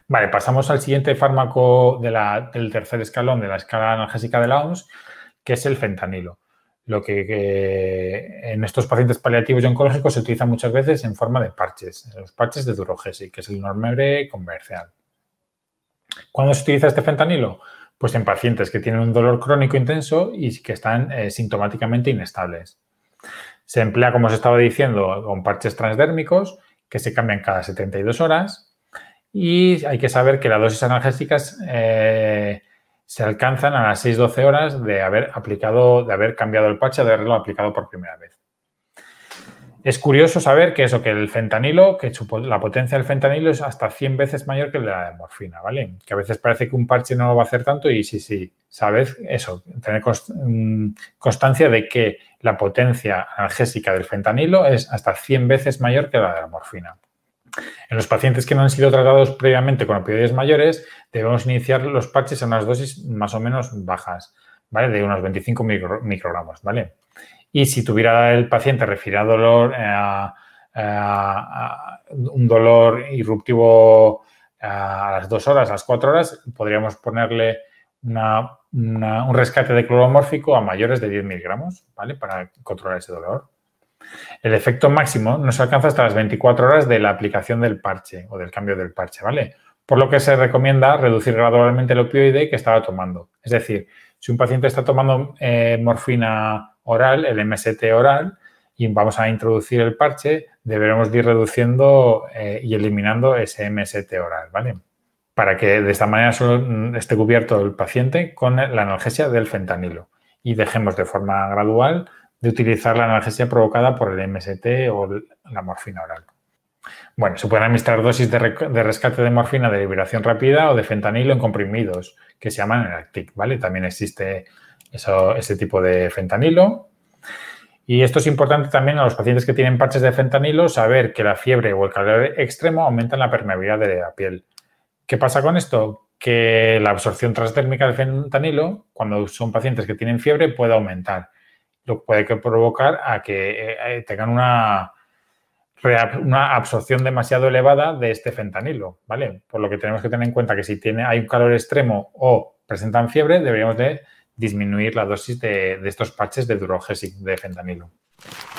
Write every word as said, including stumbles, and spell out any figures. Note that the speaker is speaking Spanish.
Vale, pasamos al siguiente fármaco de la, del tercer escalón de la escala analgésica de la O M S, que es el fentanilo. Lo que, que en estos pacientes paliativos y oncológicos se utiliza muchas veces en forma de parches, los parches de Durogesic, que es el Normebre comercial. ¿Cuándo se utiliza este fentanilo? Pues en pacientes que tienen un dolor crónico intenso y que están eh, sintomáticamente inestables. Se emplea, como os estaba diciendo, con parches transdérmicos que se cambian cada setenta y dos horas y hay que saber que las dosis analgésicas eh, se alcanzan a las seis a doce horas de haber aplicado, de haber cambiado el parche, de haberlo aplicado por primera vez. Es curioso saber que eso, que el fentanilo, que la potencia del fentanilo es hasta cien veces mayor que la de morfina, ¿vale? Que a veces parece que un parche no lo va a hacer tanto y sí, sí, sabes eso, tener constancia de que la potencia analgésica del fentanilo es hasta cien veces mayor que la de la morfina. En los pacientes que no han sido tratados previamente con opioides mayores, debemos iniciar los parches a unas dosis más o menos bajas, ¿vale? De unos veinticinco microgramos, ¿vale? Y si tuviera el paciente refiriendo dolor, eh, eh, un dolor irruptivo a las dos horas, a las cuatro horas, podríamos ponerle una, una, un rescate de cloro mórfico a mayores de diez miligramos, ¿vale? Para controlar ese dolor. El efecto máximo no se alcanza hasta las veinticuatro horas de la aplicación del parche o del cambio del parche, ¿vale? Por lo que se recomienda reducir gradualmente el opioide que estaba tomando. Es decir, si un paciente está tomando eh, morfina oral, el M S T oral, y vamos a introducir el parche, deberemos ir reduciendo eh, y eliminando ese M S T oral, ¿vale? Para que de esta manera solo esté cubierto el paciente con la analgesia del fentanilo y dejemos de forma gradual de utilizar la analgesia provocada por el M S T o la morfina oral. Bueno, se pueden administrar dosis de, de rescate de morfina de liberación rápida o de fentanilo en comprimidos, que se llaman Enactic, ¿vale? También existe eso, ese tipo de fentanilo. Y esto es importante también a los pacientes que tienen parches de fentanilo, saber que la fiebre o el calor extremo aumentan la permeabilidad de la piel. ¿Qué pasa con esto? Que la absorción transdérmica del fentanilo, cuando son pacientes que tienen fiebre, puede aumentar. Lo que puede provocar a que eh, tengan una, una absorción demasiado elevada de este fentanilo, ¿vale? Por lo que tenemos que tener en cuenta que si tiene, hay un calor extremo o presentan fiebre, deberíamos de disminuir la dosis de, de estos parches de Durogesic de fentanilo.